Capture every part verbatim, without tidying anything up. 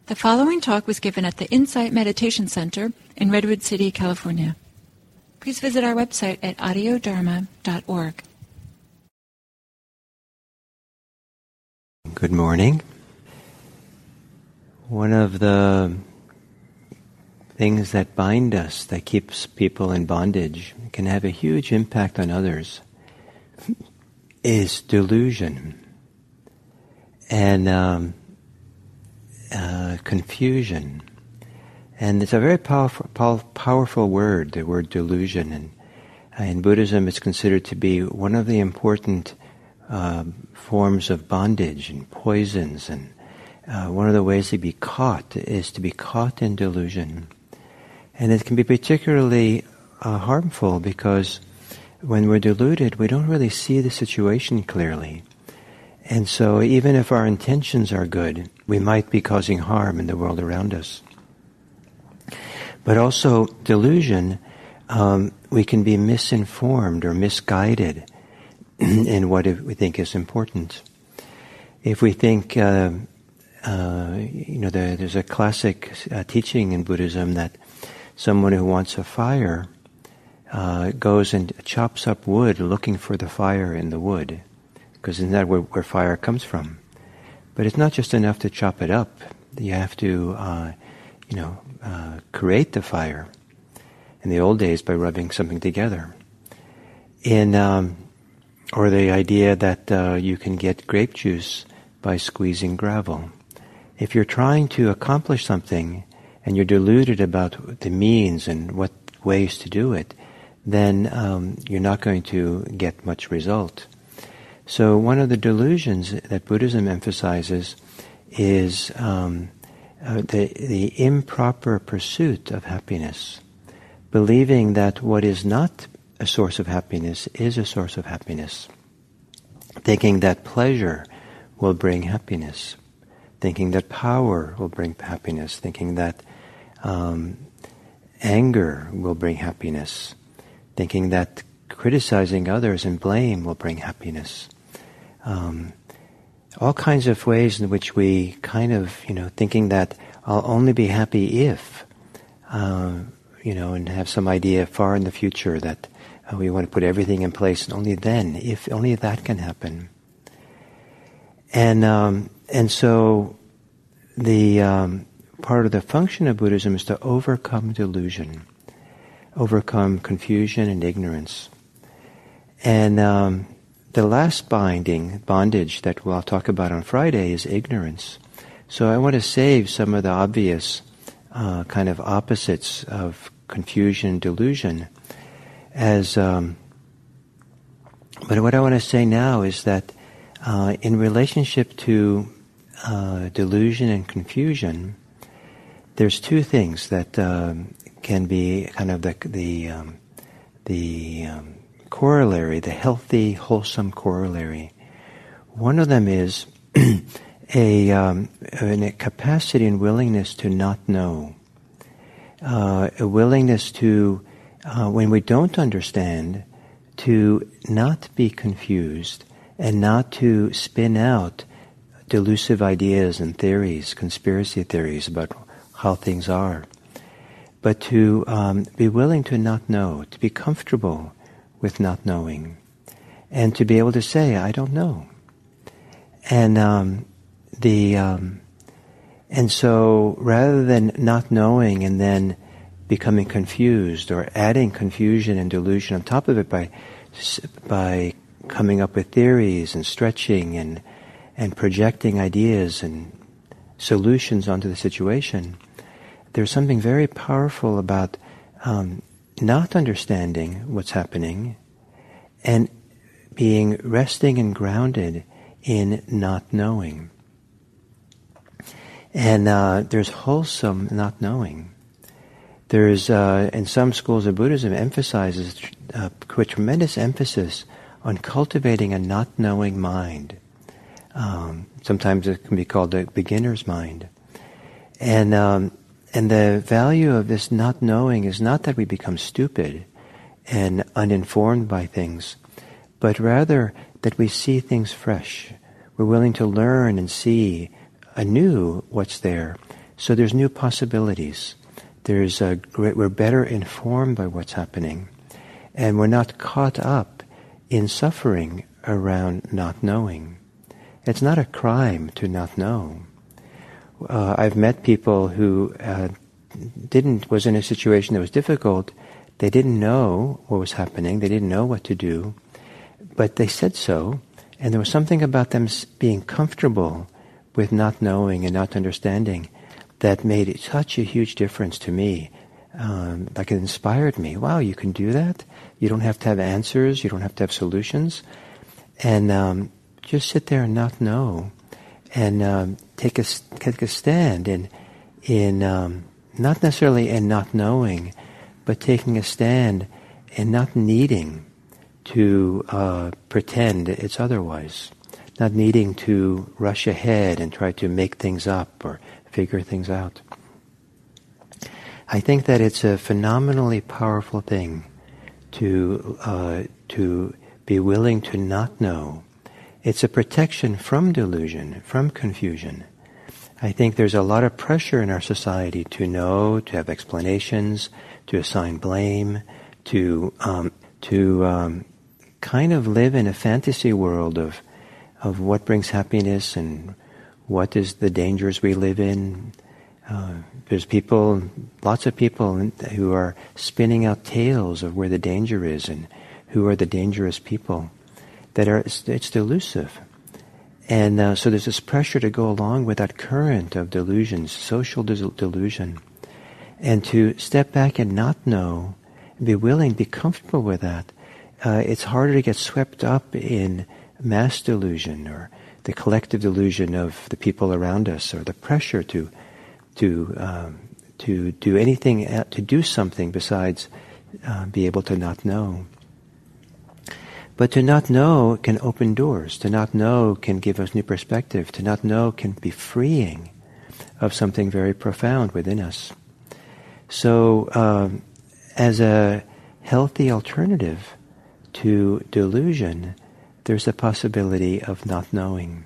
The following talk was given at the Insight Meditation Center in Redwood City, California. Please visit our website at audio dharma dot org. Good morning. One of the things that bind us, that keeps people in bondage, can have a huge impact on others, is delusion and um, uh, confusion. And it's a very powerful, pow- powerful word, the word delusion. And uh, in Buddhism, it's considered to be one of the important uh, forms of bondage and poisons. And uh, one of the ways to be caught is to be caught in delusion. And it can be particularly uh, harmful because when we're deluded, we don't really see the situation clearly. And so even if our intentions are good, we might be causing harm in the world around us. But also delusion, um, we can be misinformed or misguided in what we think is important. If we think, uh, uh, you know, there, there's a classic uh, teaching in Buddhism that someone who wants a fire uh, goes and chops up wood looking for the fire in the wood, because isn't that where, where fire comes from? But it's not just enough to chop it up. You have to, uh, you know, uh, create the fire. In the old days, by rubbing something together. In um, or the idea that uh, you can get grape juice by squeezing gravel. If you're trying to accomplish something and you're deluded about the means and what ways to do it, then um, you're not going to get much result. So one of the delusions that Buddhism emphasizes is um, uh, the, the improper pursuit of happiness, believing that what is not a source of happiness is a source of happiness, thinking that pleasure will bring happiness, thinking that power will bring happiness, thinking that um, anger will bring happiness, thinking that criticizing others and blame will bring happiness. Um, all kinds of ways in which we kind of, you know, thinking that I'll only be happy if, uh, you know, and have some idea far in the future that uh, we want to put everything in place, and only then, if only that can happen. And um, and so the um, part of the function of Buddhism is to overcome delusion, overcome confusion and ignorance. And um, the last binding, bondage that we'll talk about on Friday is ignorance. So I want to save some of the obvious uh, kind of opposites of confusion and delusion as, um, but what I want to say now is that uh, in relationship to uh, delusion and confusion, there's two things that um, can be kind of the, the, um, the um, corollary, the healthy, wholesome corollary. One of them is a, um, a capacity and willingness to not know, uh, a willingness to, uh, when we don't understand, to not be confused and not to spin out delusive ideas and theories, conspiracy theories about how things are, but to um, be willing to not know, to be comfortable with not knowing, and to be able to say, I don't know. And um, the um, and so rather than not knowing and then becoming confused or adding confusion and delusion on top of it by by coming up with theories and stretching and and projecting ideas and solutions onto the situation, there's something very powerful about um, not understanding what's happening and being resting and grounded in not knowing. And uh, there's wholesome not knowing. There's, uh, in some schools of Buddhism, emphasizes uh, with tremendous emphasis on cultivating a not knowing mind. Um, sometimes it can be called a beginner's mind. And um, And the value of this not knowing is not that we become stupid and uninformed by things, but rather that we see things fresh. We're willing to learn and see anew what's there, So there's new possibilities. There's a great, we're better informed by what's happening. And we're not caught up in suffering around not knowing. It's not a crime to not know. Uh, I've met people who uh, didn't, was in a situation that was difficult. They didn't know what was happening. They didn't know what to do. But they said so. And there was something about them being comfortable with not knowing and not understanding that made it such a huge difference to me. Um, like it inspired me. Wow, you can do that? You don't have to have answers. You don't have to have solutions. And um, just sit there and not know. And um, take a take a stand in in um, not necessarily in not knowing, but taking a stand in not needing to uh, pretend it's otherwise, not needing to rush ahead and try to make things up or figure things out. I think that it's a phenomenally powerful thing to uh, to be willing to not know. It's a protection from delusion, from confusion. I think there's a lot of pressure in our society to know, to have explanations, to assign blame, to um, to um, kind of live in a fantasy world of of what brings happiness and what is the dangers we live in. Uh, there's people, lots of people who are spinning out tales of where the danger is and who are the dangerous people. That are, it's, it's delusive. And uh, so there's this pressure to go along with that current of delusions, social dis- delusion. And to step back and not know, and be willing, be comfortable with that. Uh, it's harder to get swept up in mass delusion or the collective delusion of the people around us, or the pressure to to um, to do anything, uh, to do something besides uh, be able to not know. But to not know can open doors. To not know can give us new perspective. To not know can be freeing of something very profound within us. So, um, as a healthy alternative to delusion, there's a possibility of not knowing.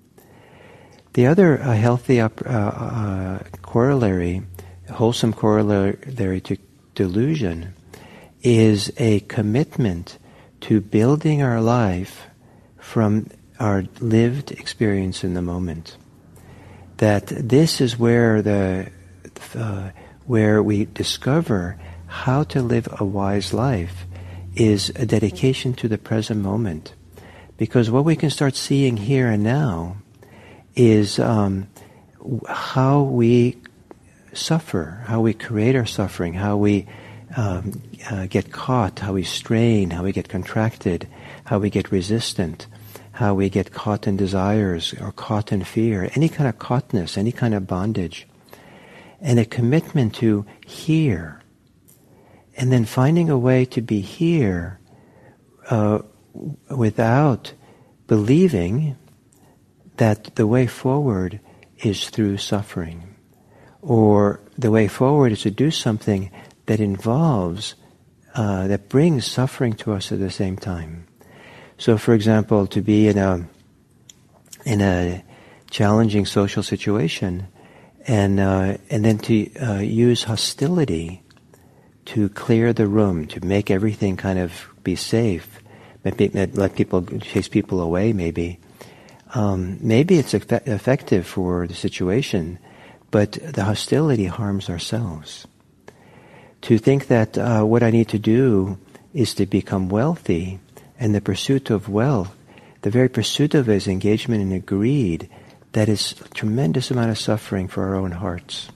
The other uh, healthy uh, uh, corollary, wholesome corollary to delusion, is a commitment to building our life from our lived experience in the moment. That this is where the uh, where we discover how to live a wise life, is a dedication to the present moment. Because what we can start seeing here and now is um, how we suffer, how we create our suffering, how we um, uh, get caught, how we strain, how we get contracted, how we get resistant, how we get caught in desires or caught in fear, any kind of caughtness, any kind of bondage. And a commitment to here, and then finding a way to be here uh, without believing that the way forward is through suffering, or the way forward is to do something that involves, uh, that brings suffering to us at the same time. So, for example, to be in a in a challenging social situation, and uh, and then to uh, use hostility to clear the room, to make everything kind of be safe, let people chase people away, maybe. Um, maybe it's eff- effective for the situation, but the hostility harms ourselves. To think that uh, what I need to do is to become wealthy, and the pursuit of wealth, the very pursuit of it is engagement in a greed that is a tremendous amount of suffering for our own hearts.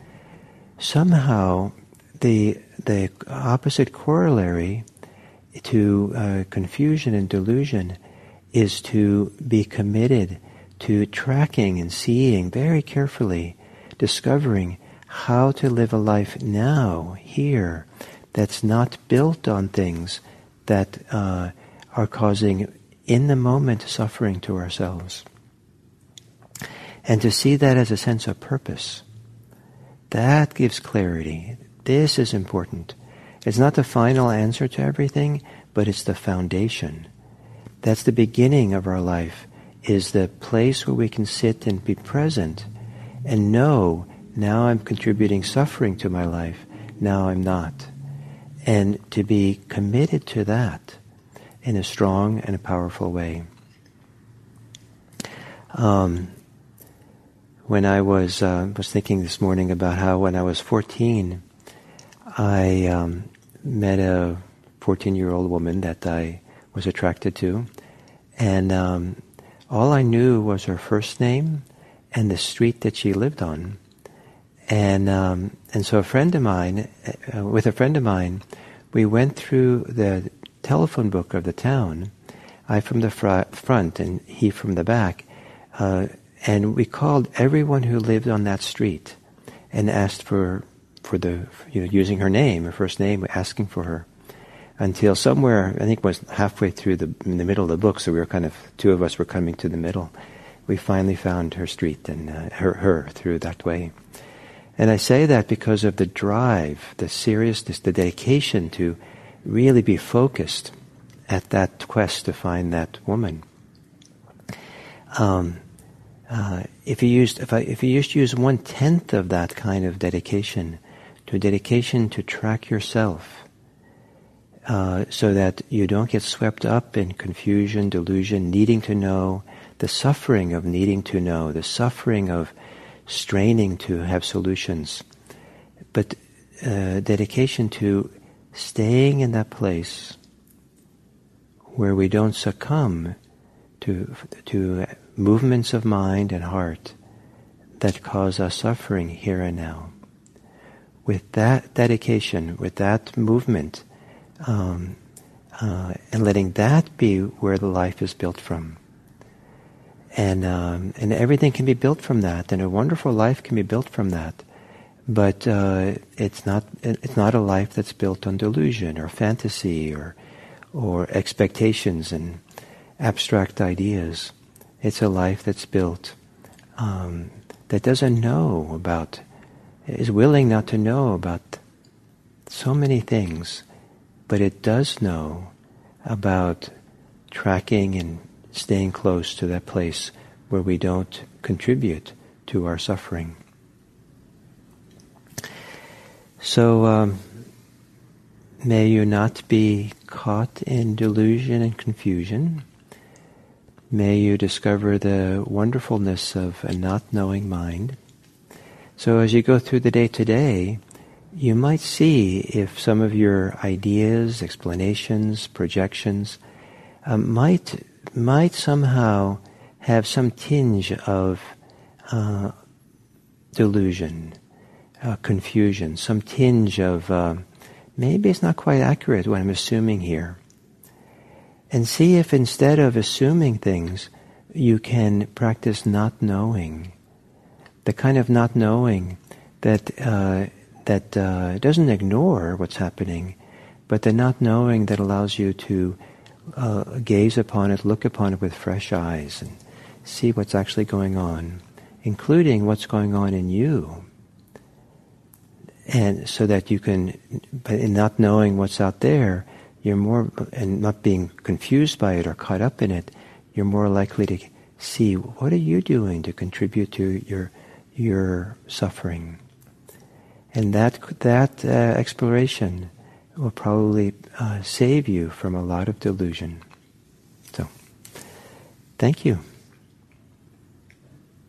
Somehow, the the opposite corollary to uh, confusion and delusion is to be committed to tracking and seeing very carefully, discovering how to live a life now, here, that's not built on things that uh, are causing in the moment suffering to ourselves. And to see that as a sense of purpose, that gives clarity. This is important. It's not the final answer to everything, but it's the foundation. That's the beginning of our life, is the place where we can sit and be present and know Now I'm contributing suffering to my life. Now I'm not. And to be committed to that in a strong and a powerful way. Um, when I was uh, was thinking this morning about how when I was fourteen, I um, met a fourteen-year-old woman that I was attracted to, and um, all I knew was her first name and the street that she lived on. And um, and so a friend of mine, uh, with a friend of mine, we went through the telephone book of the town, I from the fr- front and he from the back, uh, and we called everyone who lived on that street and asked for for the, you know, using her name, her first name, asking for her, until somewhere, I think it was halfway through the in the middle of the book, so we were kind of, two of us were coming to the middle. We finally found her street and uh, her her through that way. And I say that because of the drive, the seriousness, the dedication to really be focused at that quest to find that woman. Um, uh, if you used, if I, if you just use one tenth of that kind of dedication, to a dedication to track yourself, uh, so that you don't get swept up in confusion, delusion, needing to know, the suffering of needing to know, the suffering of straining to have solutions, but uh, dedication to staying in that place where we don't succumb to to movements of mind and heart that cause us suffering here and now. With that dedication, with that movement, um, uh, and letting that be where the life is built from. And um, and everything can be built from that, and a wonderful life can be built from that. But uh, it's not it's not a life that's built on delusion or fantasy or or expectations and abstract ideas. It's a life that's built um, that doesn't know about, is willing not to know about so many things, but it does know about tracking and staying close to that place where we don't contribute to our suffering. So um, may you not be caught in delusion and confusion. May you discover the wonderfulness of a not knowing mind. So as you go through the day today, you might see if some of your ideas, explanations, projections um, might might somehow have some tinge of uh, delusion, uh, confusion, some tinge of uh, maybe it's not quite accurate what I'm assuming here. And see if instead of assuming things, you can practice not knowing, the kind of not knowing that uh, that uh, doesn't ignore what's happening, but the not knowing that allows you to uh, gaze upon it, look upon it with fresh eyes, and see what's actually going on, including what's going on in you. And so that you can, but in not knowing what's out there, you're more, and not being confused by it or caught up in it, you're more likely to see what are you doing to contribute to your your suffering. And that that uh, exploration will probably uh, save you from a lot of delusion. So, thank you.